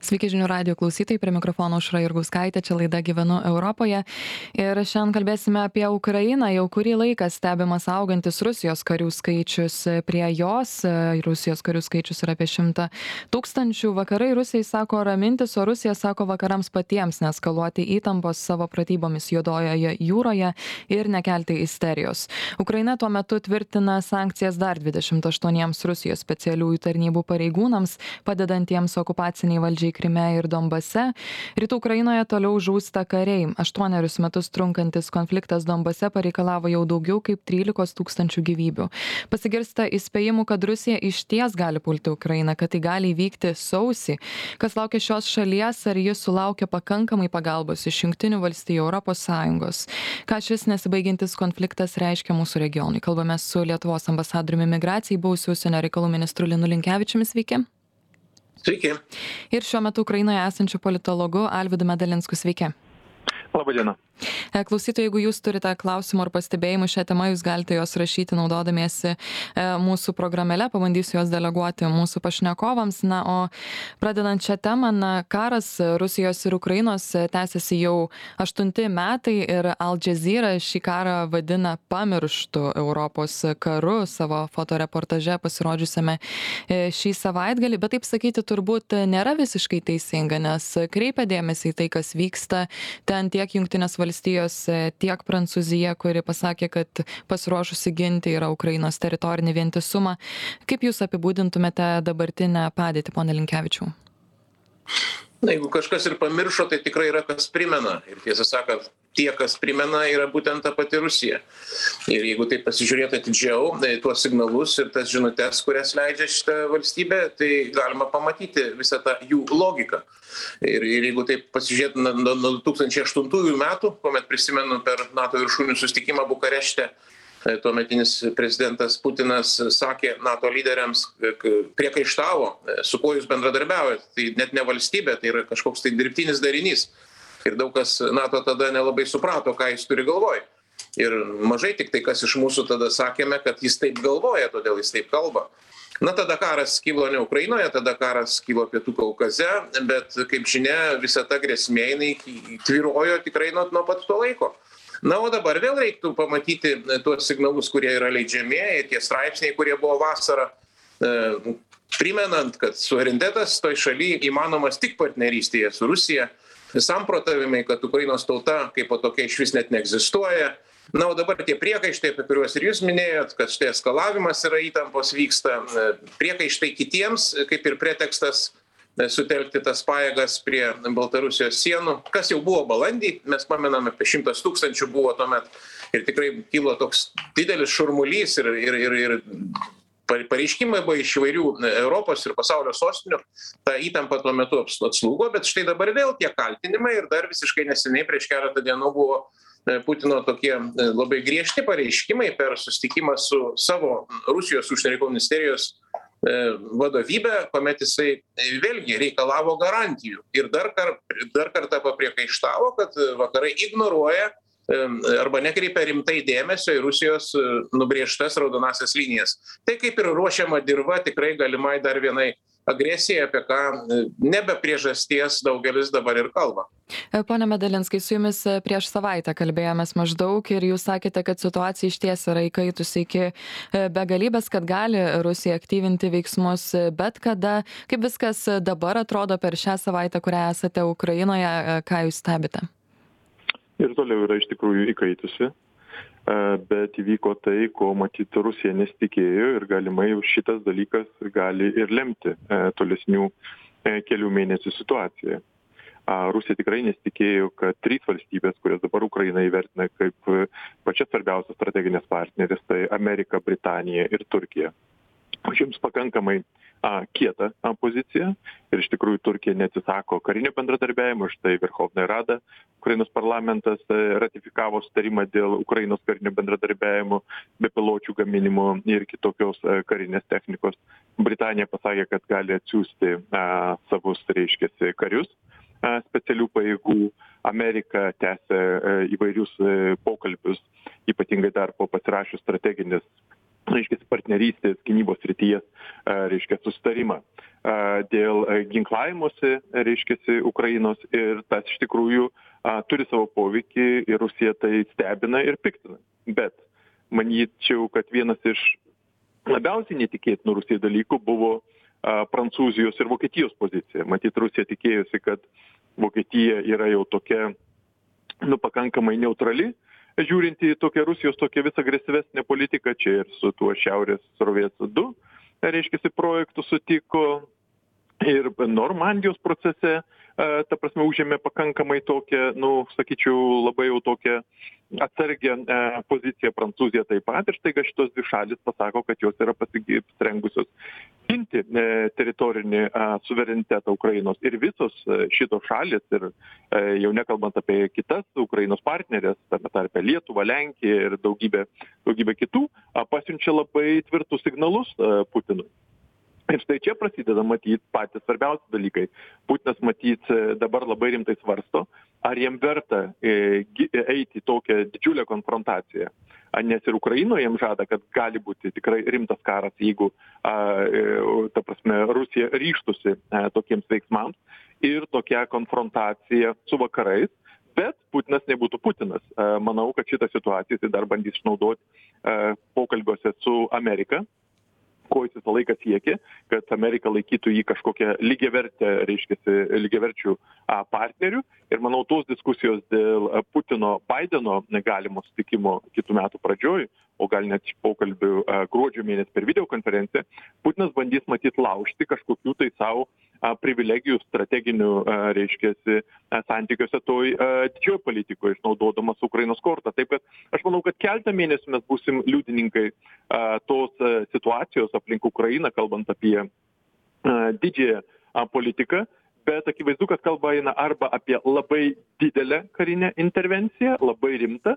Sveiki žinių radijo klausytojai, prie mikrofono Aušra Jurgauskaitė, čia laida Gyvenu Europoje. Ir šiandien kalbėsime apie Ukrainą. Jau kurį laiką stebimas augantis Rusijos karių skaičius prie jos. Rusijos karių skaičius yra apie 100 000. Vakarai Rusijai sako ramintis, o Rusija sako vakarams patiems neskaluoti įtampos savo pratybomis Juodojoje jūroje ir nekelti isterijos. Ukraina tuo metu tvirtina sankcijas dar 28 Rusijos specialiųjų tarnybų pareigūnams, padedantiems okupaciniai valdžiai Krime ir Donbase. Rytų Ukrainoje toliau žūsta kariai. 8 metus trunkantis konfliktas Donbase pareikalavo jau daugiau kaip 13 000 gyvybių. Pasigirsta įspėjimų, kad Rusija išties gali pulti Ukrainą, kad tai gali įvykti sausį. Kas laukia šios šalies, ar jis sulaukia pakankamai pagalbos iš Jungtinių valstijų, Europos Sąjungos? Ką šis nesibaigiantis konfliktas reiškia mūsų regionui? Kalbame su Lietuvos ambasadoriumi migracijai, buvusiu užsienio reikalų ministru Linu Linkevičiumi. Sveiki. Sveiki. Ir šiuo metu Ukrainoje esančiu politologu Alvydu Medalinsku. Sveiki. Labą dieną. Klausytojai, jeigu jūs turite klausimų ar pastebėjimų šią temą, jūs galite juos rašyti naudodamiesi mūsų programėle, pabandysiu juos deleguoti mūsų pašnekovams. Na, o pradedant šią temą, karas Rusijos ir Ukrainos tęsiasi jau 8 metai ir Al Jazeera šį karą vadina pamirštu Europos karu savo fotoreportaže pasirodžiusiame šį savaitgalį, bet taip sakyti turbūt nėra visiškai teisinga, nes kreipia dėmesį į tai, kas vyksta ten tiek Jungtinės valstijos, tiek Prancūzija, kuri pasakė, kad pasiruošusi ginti yra Ukrainos teritorinį vientisumą. Kaip jūs apibūdintumėte dabartinę padėtį, pone Linkevičiau? Na, jeigu kažkas ir pamiršo, tai tikrai yra kas primena. Ir tiesą sakant, tie, kas primena, yra būtent ta pati Rusija. Ir jeigu tai pasižiūrėti atidžiau, tuos signalus ir tas žinutes, kurias leidžia šitą valstybę, tai galima pamatyti visą tą jų logiką. Ir jeigu taip pasižiūrėti nuo 2008 metų, kuomet prisimenu per NATO viršūnių susitikimą Bukarešte, tuometinis prezidentas Putinas sakė NATO lyderiams, priekaištavo, su kuo jūs bendradarbiaujat. Tai net ne valstybė, tai yra kažkoks tai dirbtinis darinys. Ir daug kas NATO tada nelabai suprato, ką jis turi galvoj. Ir mažai tik tai, kas iš mūsų tada sakėme, kad jis taip galvoja, todėl jis taip kalba. Na, tada karas kilo ne Ukrainoje, tada karas kilo Pietų Kaukaze, bet, kaip žinia, visa ta grėsmė, jinai tvyrojo tikrai nuo pat to laiko. Na, o dabar vėl reiktų pamatyti tuos signalus, kurie yra leidžiami, ir tie straipsniai, kurie buvo vasarą, primenant, kad suverenitetas toj šaly įmanomas tik partnerystėje su Rusija, samprotavimai, kad Ukrainos tauta kaip po tokia išvis net neegzistuoja. Na, o dabar tie priekaištai, apie kuriuos ir jūs minėjot, kad štai eskalavimas yra, įtampos vyksta, priekaištai kitiems, kaip ir pretekstas sutelkti tas pajėgas prie Baltarusijos sienų, kas jau buvo balandį, mes pamename, apie 100 000 buvo tuomet, ir tikrai kilo toks didelis šurmulys ir pareiškimai buvo iš įvairių Europos ir pasaulio sostinių, ta įtampa tuo metu atslūgo, bet štai dabar vėl tie kaltinimai ir dar visiškai neseniai prieš keletą dienų buvo Putino tokie labai griežti pareiškimai per susitikimą su savo Rusijos užsienio reikalų ministerijos vadovybė, kuomet jisai vėlgi reikalavo garantijų ir dar kartą papriekaištavo, kad vakarai ignoruoja arba nekreipia rimtai dėmesio į Rusijos nubrėžtas raudonasias linijas. Tai kaip ir ruošiama dirva tikrai galimai dar vienai agresija, apie ką nebe priežasties daugelis dabar ir kalba. Pone Medalinskai, su jumis prieš savaitę kalbėjomės maždaug ir jūs sakėte, kad situacija išties yra įkaitusi iki begalybės, kad gali Rusija aktyvinti veiksmus bet kada. Kaip viskas dabar atrodo per šią savaitę, kurią esate Ukrainoje, ką jūs stebite? Ir toliau yra iš tikrųjų įkaitusi, bet įvyko tai, ko matyt Rusija nesitikėjo ir galimai šitas dalykas gali ir lemti tolesnių kelių mėnesių situaciją. Rusija tikrai nesitikėjo, kad 3 valstybės, kurias dabar Ukraina įvertina kaip pačias svarbiausias strateginės partnerės, tai Amerika, Britanija ir Turkija, užims pakankamai kietą poziciją ir iš tikrųjų Turkija neatsisako karinio bendradarbiavimo, štai Verhovna Rada, Ukrainos parlamentas ratifikavo sutarimą dėl Ukrainos karinio bendradarbiavimo, bepiločių gaminimo ir kitokios karinės technikos. Britanija pasakė, kad gali atsiųsti savus, reiškiasi, karius specialių pajėgų. Amerika tęsia įvairius pokalbius, ypatingai dar po pasirašius strateginės reiškia, partnerystės gynybos srityje, reiškia, susitarimą dėl ginklavimuose, reiškia, Ukrainos, ir tas iš tikrųjų turi savo poveikį ir Rusija tai stebina ir piktina. Bet manyčiau, kad vienas iš labiausiai netikėtinų Rusijai dalykų buvo Prancūzijos ir Vokietijos pozicija. Matyt, Rusija tikėjosi, kad Vokietija yra jau tokia, pakankamai neutrali, žiūrint į tokią Rusijos tokią vis agresyvesnę politiką, čia ir su tuo Šiaurės srovės 2, reiškia, projektų sutiko, ir Normandijos procese, ta prasme, užėmė pakankamai tokią, sakyčiau, labai jau tokią atsargią poziciją. Prancūzija taip pat, ir štai šitos dvi šalis pasako, kad jos yra pasirengusios ginti teritorinį suverenitetą Ukrainos. Ir visos šitos šalis, ir jau nekalbant apie kitas Ukrainos partnerės, tame tarpe Lietuvą, Lenkiją ir daugybę kitų, pasiunčia labai tvirtus signalus Putinui. Ir štai čia prasideda matyti patys svarbiausi dalykai. Putinas matyt dabar labai rimtai svarsto, ar jam verta eiti į tokią didžiulę konfrontaciją. Nes ir Ukrainoje jam žada, kad gali būti tikrai rimtas karas, jeigu, ta prasme, Rusija ryžtųsi tokiems veiksmams, ir tokia konfrontacija su vakarais. Bet Putinas nebūtų Putinas. Manau, kad šitą situaciją jis dar bandys išnaudoti pokalbiuose su Amerika, ko jis visą laiką siekė, kad Amerika laikytų jį kažkokią lygiaverčių partnerių. Ir manau, tos diskusijos dėl Putino-Bideno negalimo sutikimo kitų metų pradžioj, o gal net pokalbių gruodžio mėnesį per videokonferenciją, Putinas bandys matyti laužti kažkokių tai savo privilegijų strateginių, santykiuose toj didžiojo politikoje, išnaudodamas Ukrainos kortą. Taip kad aš manau, kad keletą mėnesių mes būsim liudininkai tos situacijos aplink Ukrainą, kalbant apie didžiąją politiką, bet akivaizdu, kad kalba eina arba apie labai didelę karinę intervenciją, labai rimtą,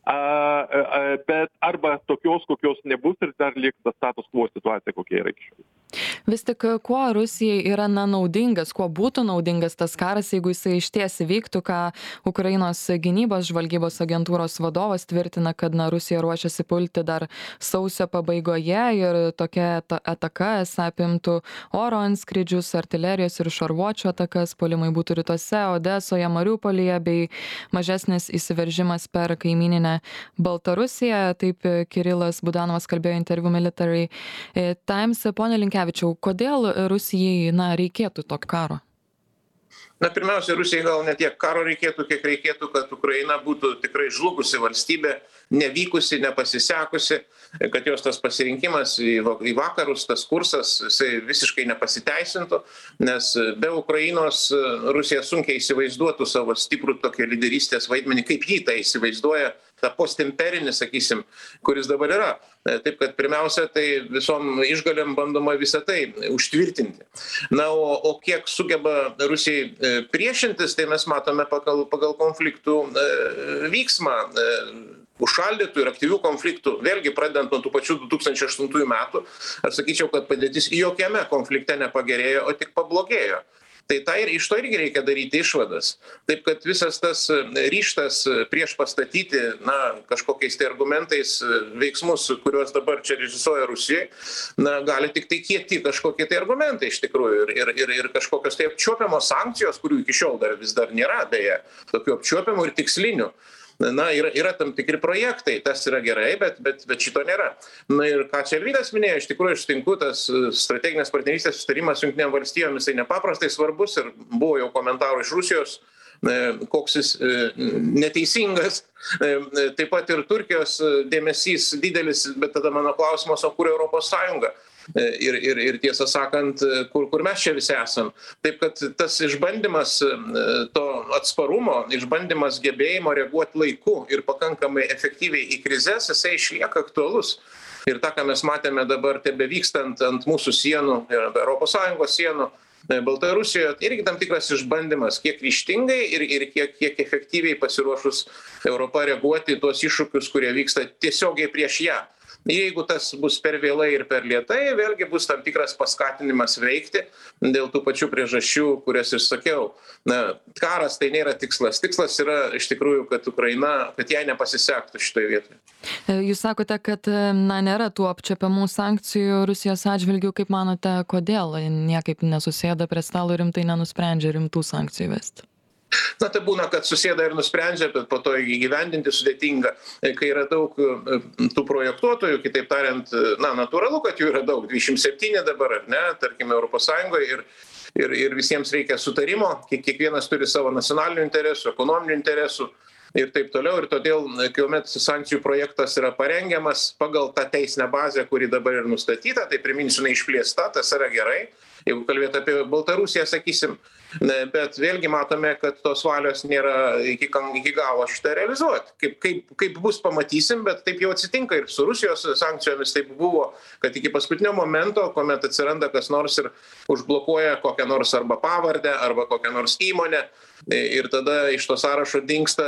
bet arba tokios, kokios nebus, ir dar liks ta status quo situacija, kokia yra iki šiol. Vis tik kuo Rusijai yra naudingas, kuo būtų naudingas tas karas, jeigu jisai išties įvyktų, ką Ukrainos gynybos žvalgybos agentūros vadovas tvirtina, kad Rusija ruošiasi pulti dar sausio pabaigoje, ir tokia ataka esą apimtų oro antskrydžius, artilerijos ir šarvuočių atakas, puolimai būtų rytuose, Odesoje, Mariupolyje, bei mažesnis įsiveržimas per kaimyninę Baltarusiją. Taip Kirilas Budanovas kalbėjo interviu Military Times. Pone Linkevičiau, kodėl Rusijai reikėtų tokio karo? Pirmiausia, Rusijai gal ne tiek karo reikėtų, kiek reikėtų, kad Ukraina būtų tikrai žlugusi valstybė, nevykusi, nepasisekusi, kad jos tas pasirinkimas į vakarus, tas kursas, jisai visiškai nepasiteisintų, nes be Ukrainos Rusija sunkiai įsivaizduotų savo stiprų tokį lyderystės vaidmenį, kaip jį tai įsivaizduoja, tą postimperinį, sakysim, kuris dabar yra. Taip kad pirmiausia, tai visom išgalėm bandoma visą tai užtvirtinti. O kiek sugeba Rusijai priešintis, tai mes matome pagal konfliktų vyksmą, užšaldytų ir aktyvių konfliktų, vėlgi pradedant nuo tų pačių 2008 metų, aš sakyčiau, kad padėtis jokiame konflikte nepagerėjo, o tik pablogėjo. Tai iš to irgi reikia daryti išvadas. Taip kad visas tas ryžtas prieš pastatyti, kažkokiais tai argumentais veiksmus, kuriuos dabar čia režisuoja Rusijai, gali tik tai kieti kažkokie tai argumentai iš tikrųjų ir kažkokios tai apčiuopiamos sankcijos, kurių iki šiol vis dar nėra, beje, tokių apčiuopiamų ir tikslinių. Yra tam tikri projektai, tas yra gerai, bet šito nėra. Ir ką čia Alvydas minėjo, iš tikrųjų aš sutinku, tas strateginės partnerystės susitarimas su Jungtinėm valstijomis, jisai nepaprastai svarbus, ir buvo jau komentarų iš Rusijos, koks jis neteisingas. Taip pat ir Turkijos dėmesys didelis, bet tada mano klausimas, o kur Europos Sąjunga? Ir tiesą sakant, kur mes čia visi esam. Taip kad tas išbandymas to atsparumo, išbandymas gebėjimo reaguoti laiku ir pakankamai efektyviai į krizes, jisai išlieka aktualus. Ir tą, ką mes matėme dabar tebevykstant ant mūsų sienų, Europos Sąjungos sienų, Baltarusijoje, irgi tam tikras išbandymas, kiek ryžtingai ir kiek efektyviai pasiruošus Europą reaguoti į tuos iššūkius, kurie vyksta tiesiogiai prieš ją. Jeigu tas bus per vėlai ir per lėtai, vėlgi bus tam tikras paskatinimas veikti dėl tų pačių priežasčių, kurias ir sakiau. Na, karas tai nėra tikslas. Tikslas yra iš tikrųjų, kad Ukraina, kad jai nepasisektų šitoje vietoje. Jūs sakote, kad nėra tų apčiuopiamų sankcijų Rusijos atžvilgių. Kaip manote, kodėl niekaip nesusėda prie stalo ir rimtai nenusprendžia rimtų sankcijų vesti? Na, tai būna, kad susėda ir nusprendžia, bet po to įgyvendinti sudėtinga, kai yra daug tų projektuotojų, kitaip tariant, na, natūralu, kad jų yra daug, 27 dabar, ar ne, tarkime, Europos Sąjungoje ir visiems reikia sutarimo, kiekvienas turi savo nacionalinių interesų, ekonominių interesų ir taip toliau. Ir todėl, kuomet sankcijų projektas yra parengiamas pagal tą teisinę bazę, kuri dabar ir nustatyta, tai priminsiu, išplėsta, tas yra gerai, jeigu kalbėt apie Baltarusiją, sakysim, bet vėlgi matome, kad tos valios nėra iki galo šitą realizuoti. Kaip bus, pamatysim, bet taip jau atsitinka ir su Rusijos sankcijomis taip buvo, kad iki paskutinio momento, kuomet atsiranda kas nors ir užblokuoja kokią nors arba pavardę, arba kokią nors įmonę, ir tada iš to sąrašo dingsta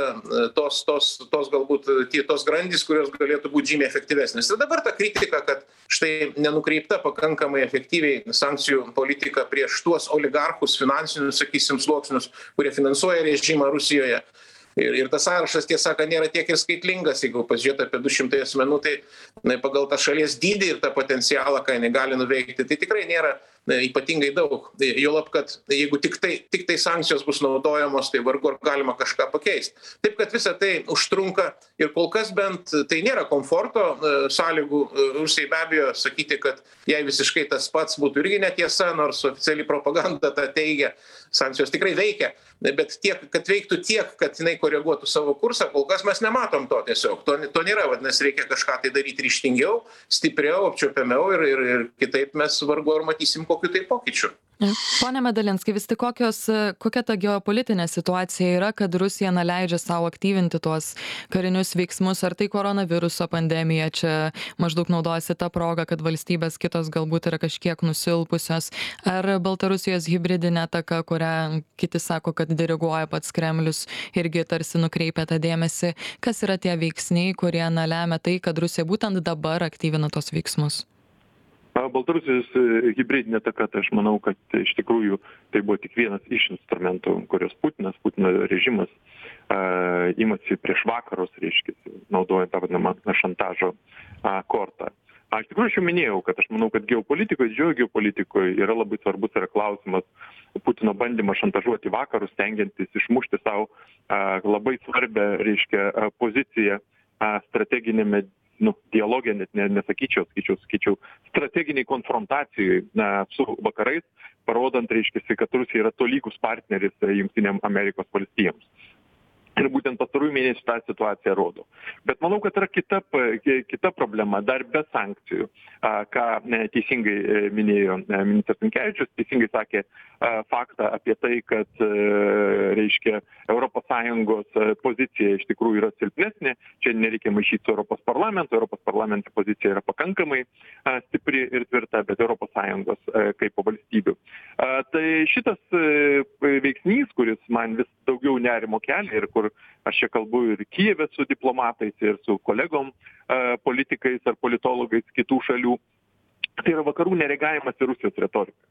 tos galbūt tos grandys, kurios galėtų būti žymiai efektyvesnės. Ir dabar ta kritika, kad štai nenukreipta pakankamai efektyviai sankcijų politika prieš tuos oligarchus, finansinius, sakysim, sluoksnius, kurie finansuoja režimą Rusijoje. Ir tas sąrašas, tiesą sakant, nėra tiek ir skaitlingas, jeigu pasižiūrėt apie 200 asmenų, tai pagal tą šalies dydį ir tą potencialą, ką jinai gali nuveikti, tai tikrai nėra ypatingai daug. Juolab, kad jeigu tik tai sankcijos bus naudojamos, tai vargu ar galima kažką pakeisti. Taip, kad visa tai užtrunka ir kol kas bent tai nėra komforto sąlygų. Rusijai be abejo sakyti, kad jai visiškai tas pats būtų irgi netiesa, nors oficiali propaganda tą teigia. Sankcijos tikrai veikia, bet tiek, kad veiktų tiek, kad jinai koreguotų savo kursą, kol kas mes nematom to tiesiog. To nėra, vadinasi, reikia kažką tai daryti ryžtingiau, stipriau, apčiuopiamiau ir kitaip mes vargu ar matysim kokių tai pokyčių. Pone Medalinskai, vis tik kokia ta geopolitinė situacija yra, kad Rusija leidžia savo aktyvinti tuos karinius veiksmus, ar tai koronaviruso pandemija čia maždaug naudojasi tą progą, kad valstybės kitos galbūt yra kažkiek nusilpusios, ar Baltarusijos hibridinė ataka, kurią kiti sako, kad diriguoja pats Kremlius, irgi tarsi nukreipia tą dėmesį. Kas yra tie veiksniai, kurie lemia tai, kad Rusija būtent dabar aktyvina tos veiksmus? Baltarusijos hibridinė ataka, tai aš manau, kad iš tikrųjų tai buvo tik vienas iš instrumentų, kurios Putino režimas imasi prieš vakarus, reiškia, naudojant tą vadinamą šantažo kortą. Iš tikrųjų, aš jau minėjau, kad aš manau, kad didžiojo geopolitikoje yra labai svarbus klausimas Putino bandymą šantažuoti vakarus, stengiantis išmušti savo labai svarbę, reiškia, poziciją strateginėme dialogė, net nesakyčiau, skaičiau, strateginiai konfrontacijai su vakarais, parodant, reiškia, kad Rusija yra tolygus partneris Jungtinėm Amerikos valstijoms. Ir būtent pastarųjų mėnesių tą situaciją rodo. Bet manau, kad yra kita problema, dar be sankcijų, ką teisingai minėjo ministras Linkevičius, teisingai sakė faktą apie tai, kad, reiškia, ES pozicija iš tikrųjų yra silpnesnė, čia nereikia maišyti su Europos parlamento pozicija yra pakankamai stipri ir tvirta, bet ES kaip valstybių. Tai šitas veiksnys, kuris man vis daugiau nerimo kelia ir kur aš čia kalbu ir Kijeve su diplomatais, ir su kolegom politikais ar politologais kitų šalių, tai yra vakarų nereagavimas į Rusijos retoriką.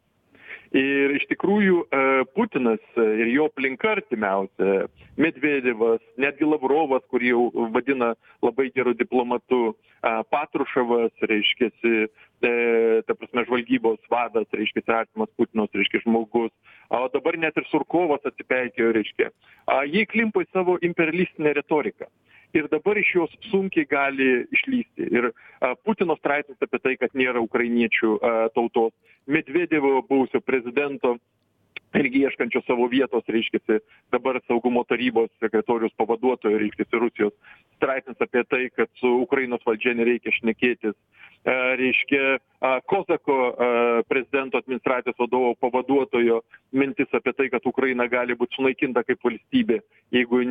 Ir iš tikrųjų Putinas ir jo aplinka artimiausia, Medvedevas, netgi Lavrovas, kurį jau vadina labai geru diplomatu, Patruševas, reiškiasi, ta prasme, žvalgybos vadas, reiškiasi, artimas Putinos, reiškia, žmogus, o dabar net ir Surkovas atsipeikėjo, reiškia. Jie klimpo į savo imperialistinę retoriką. Ir dabar iš jos sunkiai gali išlysti. Ir Putino straipsnis apie tai, kad nėra ukrainiečių tautos, Medvedevo buvusio prezidento, irgi ieškančio savo vietos, reiškiasi, dabar saugumo tarybos sekretoriaus pavaduotojo, reiškiasi, Rusijos straipsnis apie tai, kad su Ukrainos valdžia nereikia šnekėtis, reiškia, Kozako prezidento administracijos vadovo pavaduotojo mintis apie tai, kad Ukraina gali būti sunaikinta kaip valstybė, jeigu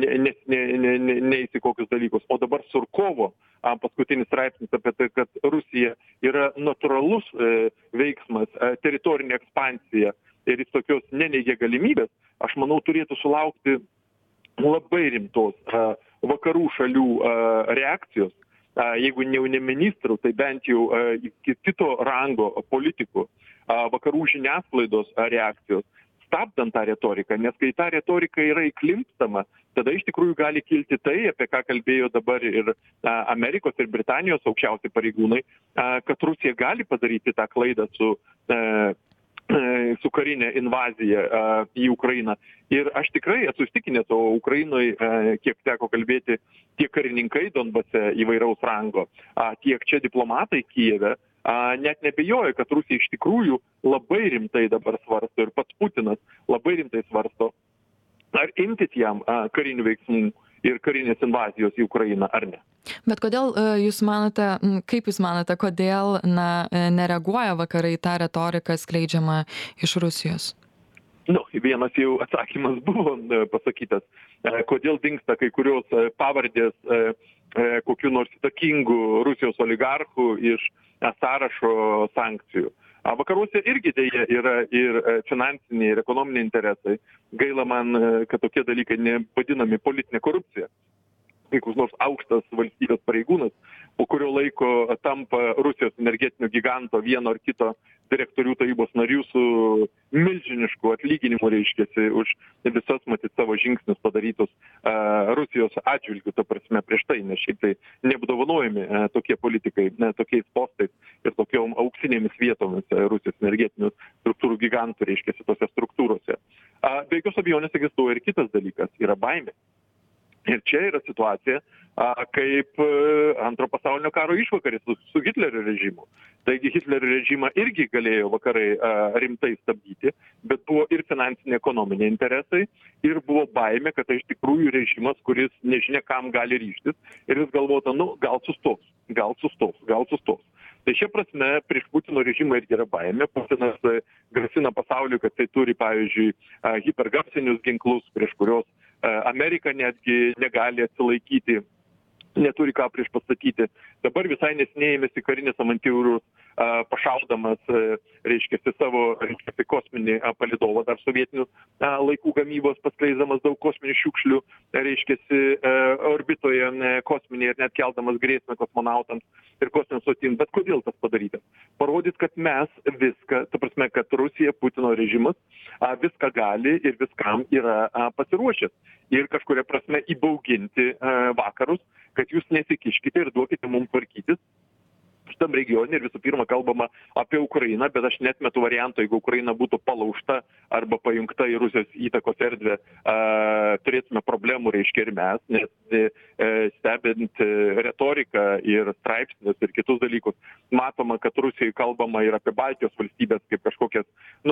neįs į kokius dalykus. O dabar Surkovo paskutinis straipsnis apie tai, kad Rusija yra natūralus veiksmas, teritorinė ekspansija ir jis tokios neneigia galimybės, aš manau, turėtų sulaukti labai rimtos vakarų šalių reakcijos. jeigu jau ne ministrų, tai bent jau kito rango politikų, vakarų žiniasklaidos reakcijos, stabdant tą retoriką, nes kai ta retorika yra įklimpstama, tada iš tikrųjų gali kilti tai, apie ką kalbėjo dabar ir Amerikos ir Britanijos aukščiausi pareigūnai, kad Rusija gali padaryti tą klaidą su karinė invazija į Ukrainą. Ir aš tikrai esu įsitikinęs, o Ukrainoje, kiek teko kalbėti, tiek karininkai Donbase įvairaus rango, tiek čia diplomatai Kijeve, net nebejoja, kad Rusija iš tikrųjų labai rimtai dabar svarsto ir pats Putinas labai rimtai svarsto, ar imtis jam karinių veiksmų ir karinės invazijos į Ukrainą ar ne. Bet kodėl jūs manote, kaip jūs manote, kodėl nereaguoja vakarai tą retoriką skleidžiamą iš Rusijos? Vienas jau atsakymas buvo pasakytas, kodėl dingsta kai kurios pavardės kokių nors įtakingų Rusijos oligarchų iš sąrašo sankcijų. Vakaruose irgi dėja yra ir finansiniai, ir ekonominiai interesai. Gaila man, kad tokie dalykai nevadinami politinė korupcija. Kai koks nors aukštas valstybės pareigūnas, po kurio laiko tampa Rusijos energetinio giganto vieno ar kito direktorių tarybos narių su milžinišku atlyginimu, reiškiasi, už visas, matyt, savo žingsnius padarytus Rusijos atžvilgiu, ta prasme, prieš tai, nes šiaip tai neapdovanojami tokie politikai, tokiais postais ir tokiom auksinėmis vietomis Rusijos energetinių struktūrų gigantų, reiškiasi, tose struktūrose. Be jokios abejonės egzistuoja ir kitas dalykas, yra baimė. Ir čia yra situacija kaip antro pasaulinio karo išvakarės su Hitlerio režimu. Taigi Hitlerio režimą irgi galėjo vakarai rimtai stabdyti, bet buvo ir finansiniai ekonominiai interesai ir buvo baimė, kad tai iš tikrųjų režimas, kuris nežinia kam gali ryžtis ir jis galvota, gal sustos. Tai šia prasme prieš Putino režimą irgi yra baimė. Putinas grasina pasauliu, kad tai turi, pavyzdžiui, hipergarsinius ginklus, prieš kurios Amerika netgi negali atsilaikyti, neturi ką prieš pasakyti. Dabar visai neseniai ėmėsi karinės avantiūros, pašaudamas, reiškiasi, savo kosminį palidovą dar sovietinių laikų gamybos, paskleisdamas daug kosminių šiukšlių, reiškiasi, orbitoje kosminėje ir net keldamas grėsmę kosmonautams ir kosminėms stotims. Bet kodėl tas padarytas? Parodyt, kad mes viską, ta prasme, kad Rusija, Putino režimas viską gali ir viskam yra pasiruošęs. Ir kažkuria prasme įbauginti vakarus, kad jūs nesikiškite ir duokite mums tvarkytis šitam regione. Ir visų pirma kalbama apie Ukrainą, bet aš netmetu varianto, jeigu Ukraina būtų palaužta arba pajungta į Rusijos įtakos erdvę, turėtume problemų, reiškia, ir mes, nes stebint retoriką ir straipsnius ir kitus dalykus, matoma, kad Rusijai kalbama ir apie Baltijos valstybės kaip kažkokias,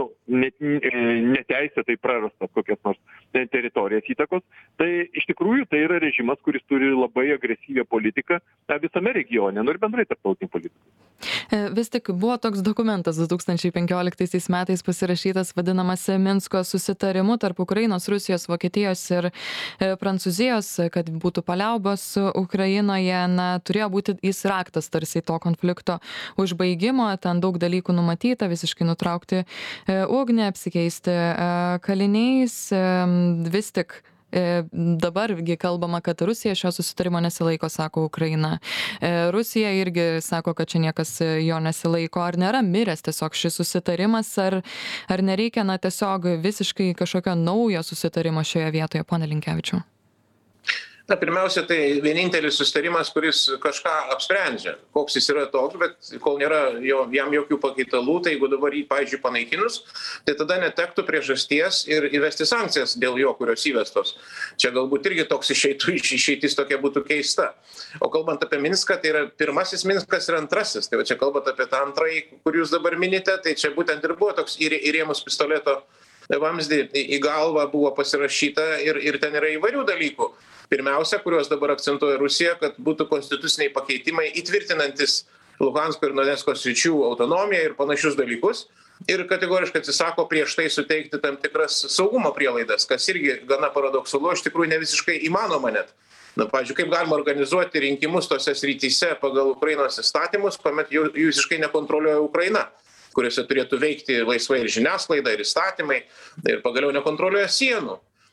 neteisėtai prarastas kokias nors teritorijas įtakos. Tai iš tikrųjų tai yra režimas, kuris turi labai agresyvią politiką visame regione, ir bendrai tarptautinį politiką. Vis tik buvo toks dokumentas 2015 metais pasirašytas, vadinamas Minsko susitarimu tarp Ukrainos, Rusijos, Vokietijos ir Prancūzijos, kad būtų paliaubos Ukrainoje. Turėjo būti jis raktas tarsi to konflikto užbaigimo, ten daug dalykų numatyta, visiškai nutraukti ugnį, apsikeisti kaliniais. Vis tik dabargi kalbama, kad Rusija šio susitarimo nesilaiko, sako Ukraina. Rusija irgi sako, kad čia niekas jo nesilaiko. Ar nėra miręs tiesiog šis susitarimas, ar nereikia tiesiog visiškai kažkokio naujo susitarimo šioje vietoje, pone Linkevičiau? Pirmiausia, tai vienintelis susitarimas, kuris kažką apsprendžia. Koks jis yra toks, bet kol nėra jam jokių pakaitalų, tai jeigu dabar jį, pavyzdžiui, panaikinus, tai tada netektų priežasties ir įvesti sankcijas dėl jo, kurios įvestos. Čia galbūt irgi toks išeitis tokia būtų keista. O kalbant apie Minską, tai yra pirmasis Minskas ir antrasis. Tai va čia kalbant apie tą antrąjį, kur jūs dabar minite, tai čia būtent ir buvo toks įrėmus pistoleto vamzdį į galvą buvo pasirašyta ir ten yra įvairių dalykų. Pirmiausia, kuriuos dabar akcentuoja Rusija, kad būtų konstituciniai pakeitimai įtvirtinantis Luhansko ir Donecko sričių autonomiją ir panašius dalykus. Ir kategoriškai atsisako prieš tai suteikti tam tikras saugumo prielaidas, kas irgi gana paradoksalu, iš tikrųjų ne visiškai įmanoma net. Pavyzdžiui, kaip galima organizuoti rinkimus tose srityse pagal Ukrainos įstatymus, kuomet jų visiškai nekontroliuoja Ukraina, kuriuose turėtų veikti laisvai ir žiniasklaida, ir įstatymai, ir pagaliau nekontroliuoja sienų.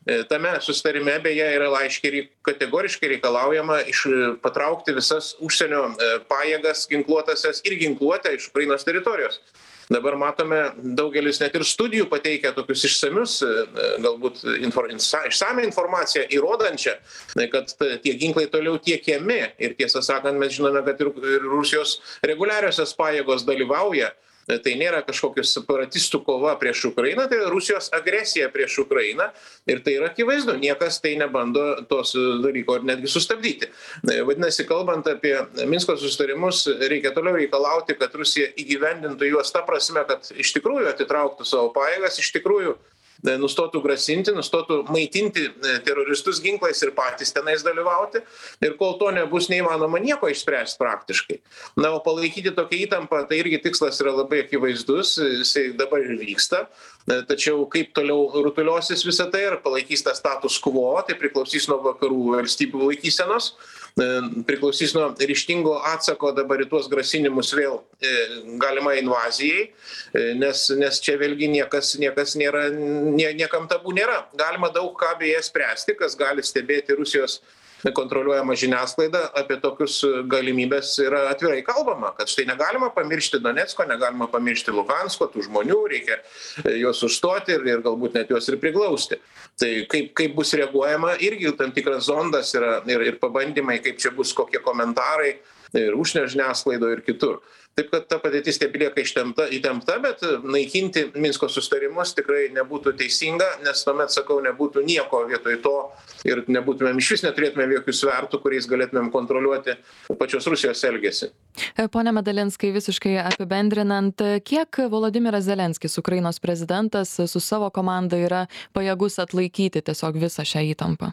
Tame susitarime beje yra aiškiai kategoriškai reikalaujama patraukti visas užsienio pajėgas ginkluotasias ir ginkluotę iš Ukrainos teritorijos. Dabar matome, daugelis net ir studijų pateikia tokius išsamius, galbūt išsame informaciją įrodančią, kad tie ginklai toliau tiekiami. Ir tiesą sakant, mes žinome, kad ir Rusijos reguliariosios pajėgos dalyvauja. Tai nėra kažkokios separatistų kova prieš Ukrainą, tai Rusijos agresija prieš Ukrainą ir tai yra akivaizdu, niekas tai nebando tos dalyko ir netgi sustabdyti. Vadinasi, kalbant apie Minsko susitarimus, reikia toliau reikalauti, kad Rusija įgyvendintų juos ta prasme, kad iš tikrųjų atitrauktų savo pajėgas, iš tikrųjų nustotų grasinti, nustotų maitinti teroristus ginklais ir patys tenais dalyvauti. Ir kol to nebus, neįmanoma nieko išspręsti praktiškai. Na, o palaikyti tokią įtampą, tai irgi tikslas yra labai akivaizdus, jisai dabar ir vyksta. Tačiau kaip toliau rutuliosis visą tai ir palaikys tą status quo, tai priklausys nuo vakarų valstybių laikysenos, priklausys nuo ryžtingo atsako dabar į tuos grasinimus vėl galimai invazijai, nes čia vėlgi niekam tabų nėra. Galima daug ką beje spręsti, kas gali stebėti Rusijos kontroliuojama žiniasklaida, apie tokius galimybės yra atvirai kalbama, kad štai negalima pamiršti Donecko, negalima pamiršti Luhansko, tų žmonių, reikia juos užstoti ir galbūt net juos ir priglausti. Tai kaip bus reaguojama, irgi tam tikras zondas yra ir pabandymai, kaip čia bus kokie komentarai ir užsienio žiniasklaidoje ir kitur. Taip, kad ta padėtis taip lieka įtempta, bet naikinti Minsko susitarimus tikrai nebūtų teisinga, nes tuomet, sakau, nebūtų nieko vietoj to ir neturėtumėm jokių svertų, kuriais galėtumėm kontroliuoti pačios Rusijos elgesį. Pone Medalinskai, visiškai apibendrinant, kiek Volodymyras Zelenskis, Ukrainos prezidentas, su savo komanda yra pajėgus atlaikyti tiesiog visą šią įtampą?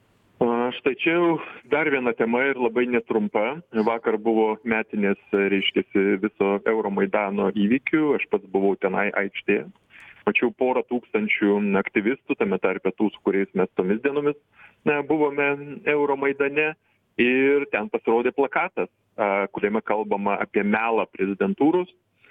Štai čia jau dar viena tema ir labai netrumpa. Vakar buvo metinės, reiškiasi, viso Euromaidano įvykių. Aš pats buvau tenai aikštėje. Mačiau porą tūkstančių aktyvistų, tame tarpe tų, su kuriais mes tomis dienomis buvome Euromaidane. Ir ten pasirodė plakatas, kuriame kalbama apie melą prezidentūros,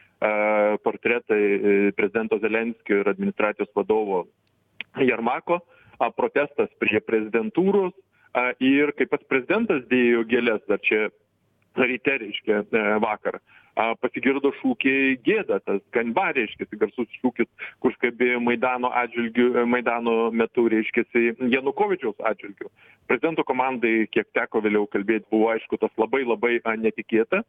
portretai prezidento Zelenskio ir administracijos vadovo Jermako, protestas prie prezidentūros ir kaip pats prezidentas dėjo gėles dar čia ryte, reiškia, vakar. Pasigirdo šūkiai gėda, tas ganba, reiškia, garsus šūkis, kur skambėjo Maidano metu, reiškia, Janukovičiaus atžvilgiu. Prezidento komandai, kiek teko vėliau kalbėti, buvo aišku tas labai netikėta.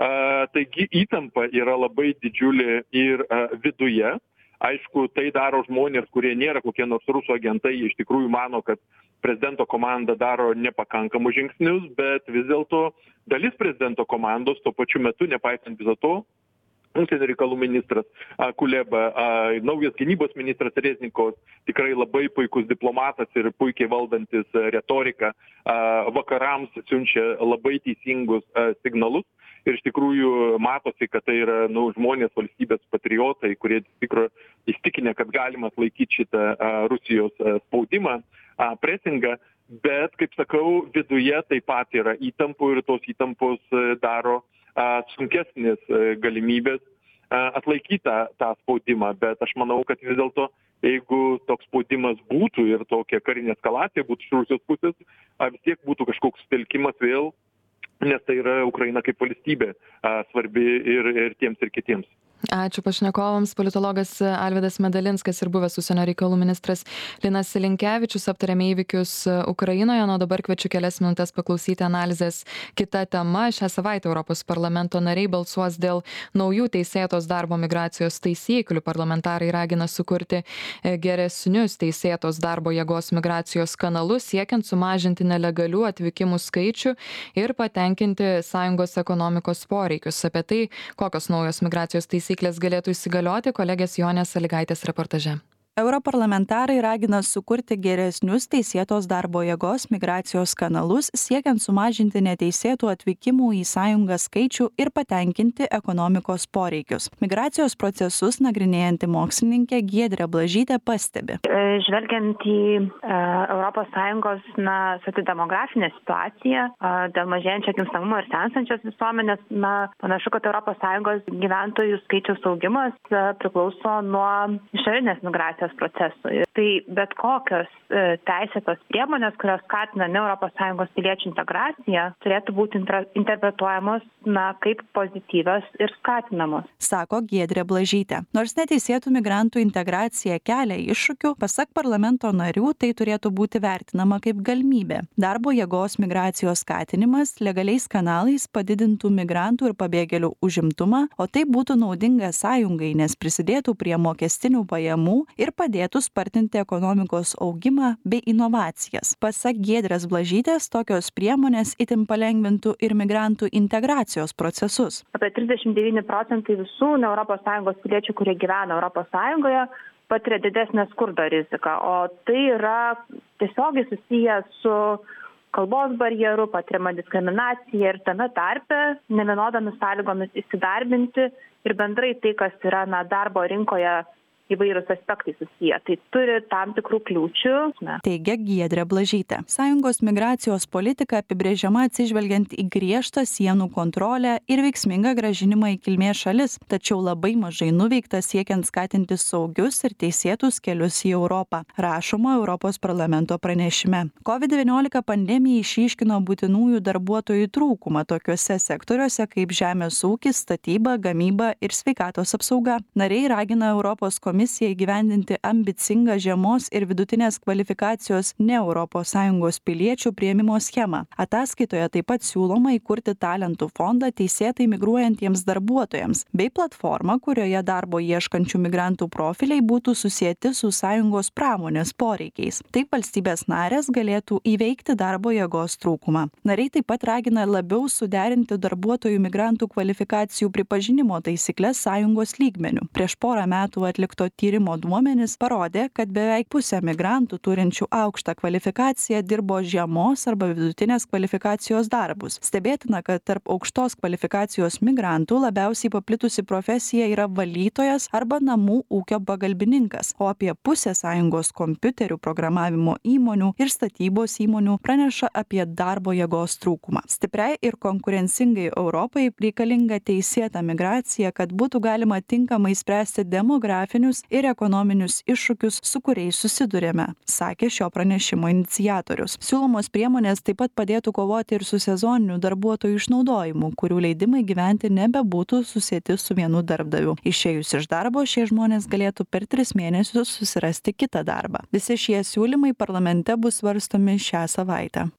Taigi įtampa yra labai didžiulė ir viduje. Aišku, tai daro žmonės, kurie nėra kokie nors rusų agentai, iš tikrųjų mano, kad prezidento komanda daro nepakankamus žingsnius, bet vis dėlto dalis prezidento komandos tuo pačiu metu, nepaisant viso to, užsienio reikalų ministras Kuleba, naujas gynybos ministras Reznikovas, tikrai labai puikus diplomatas ir puikiai valdantis retoriką, vakarams siunčia labai teisingus signalus. Ir iš tikrųjų matosi, kad tai yra žmonės, valstybės patriotai, kurie įstikinę, kad galima atlaikyti šitą Rusijos spaudimą, presingą, bet, kaip sakau, viduje taip pat yra įtampų ir tos įtampos daro sunkesnės galimybės atlaikyti tą spaudimą. Bet aš manau, kad vis dėlto, jeigu toks spaudimas būtų ir tokia karinė eskalacija būtų iš Rusijos pusės, vis tiek būtų kažkoks sutelkimas vėl, nes tai yra Ukraina kaip valstybė svarbi ir tiems ir kitiems. Ačiū pašnekovams. Politologas Alvydas Medalinskas ir buvęs užsienio reikalų ministras Linas Linkevičius. Aptarėme įvykius Ukrainoje, o dabar kviečiu kelias minutės paklausyti analizės kita tema. Šią savaitę Europos parlamento nariai balsuos dėl naujų teisėtos darbo migracijos taisyklių. Parlamentarai ragina sukurti geresnius teisėtos darbo jėgos migracijos kanalus, siekiant sumažinti nelegalių atvykimų skaičių ir patenkinti sąjungos ekonomikos poreikius. Apie tai, kokios naujos migracijos taisyklės galėtų įsigalioti, kolegės Jonės Sąlygaitės reportaže. Europarlamentarai ragina sukurti geresnius teisėtos darbo jėgos migracijos kanalus, siekiant sumažinti neteisėtų atvykimų į sąjungą skaičių ir patenkinti ekonomikos poreikius. Migracijos procesus nagrinėjanti mokslininkė Giedrė Blažytė pastebi. Žvelgiant į ES sociodemografinę situaciją, dėl mažėjančio gimstamumo ir senstančios visuomenės, panašu, kad ES gyventojų skaičiaus augimas priklauso nuo išorinės migracijos integracijos procesui. Tai bet kokios teisėtos priemonės, kurios skatina ne ES piliečių integraciją, turėtų būti interpretuojamos kaip pozityvios ir skatinamos. Sako Giedrė Blažytė. Nors neteisėtų migrantų integracija kelia iššūkių, pasak parlamento narių, tai turėtų būti vertinama kaip galimybė. Darbo jėgos migracijos skatinimas legaliais kanalais padidintų migrantų ir pabėgėlių užimtumą, o tai būtų naudinga sąjungai, nes prisidėtų prie mokestinių pajamų ir padėtų spartinti ekonomikos augimą bei inovacijas. Pasak Giedrės Blažytės, tokios priemonės itin palengvintų ir migrantų integracijos procesus. Apie 39 procentai visų ne ES piliečių, kurie gyvena ES, patiria didesnę skurdo riziką, o tai yra tiesiogiai susiję su kalbos barjeru, patiriama diskriminacija ir tame tarpe nevienodomis sąlygomis įsidarbinti ir bendrai tai, kas yra darbo rinkoje įvairūs aspektai susiję. Tai turi tam tikrų kliūčių. Teigia Giedrė Blažytė. Sąjungos migracijos politika apibrėžiama atsižvelgiant į griežtą sienų kontrolę ir veiksmingą grąžinimą į kilmės šalis, tačiau labai mažai nuveikta siekiant skatinti saugius ir teisėtus kelius į Europą, rašoma Europos parlamento pranešime. COVID-19 pandemija išryškino būtinųjų darbuotojų trūkumą tokiuose sektoriuose kaip žemės ūkis, statyba, gamyba ir sveikatos apsauga. Nariai ragina Europos komisiją įgyvendinti ambicingą žemos ir vidutinės kvalifikacijos ne ES piliečių priėmimo schemą. Ataskaitoje taip pat siūloma įkurti talentų fondą teisėtai migruojantiems darbuotojams bei platformą, kurioje darbo ieškančių migrantų profiliai būtų susieti su sąjungos pramonės poreikiais. Taip valstybės narės galėtų įveikti darbo jėgos trūkumą. Nariai taip pat ragina labiau suderinti darbuotojų migrantų kvalifikacijų pripažinimo taisyklės sąjungos lygmeniu. Prieš porą metų atlikto tyrimo duomenys parodė, kad beveik pusė migrantų turinčių aukštą kvalifikaciją dirbo žemos arba vidutinės kvalifikacijos darbus. Stebėtina, kad tarp aukštos kvalifikacijos migrantų labiausiai paplitusi profesija yra valytojas arba namų ūkio pagalbininkas, o apie pusę sąjungos kompiuterių programavimo įmonių ir statybos įmonių praneša apie darbo jėgos trūkumą. Stipriai ir konkurencingai Europai reikalinga teisėta migracija, kad būtų galima tinkamai spręsti demografinius ir ekonominius iššūkius, su kuriais susidurėme, sakė šio pranešimo iniciatorius. Siūlomos priemonės taip pat padėtų kovoti ir su sezoniniu darbuotojų išnaudojimu, kurių leidimai gyventi nebebūtų susieti su vienu darbdaviu. Išėjus iš darbo, šie žmonės galėtų per 3 mėnesius susirasti kitą darbą. Visi šie siūlymai parlamente bus svarstomi šią savaitę.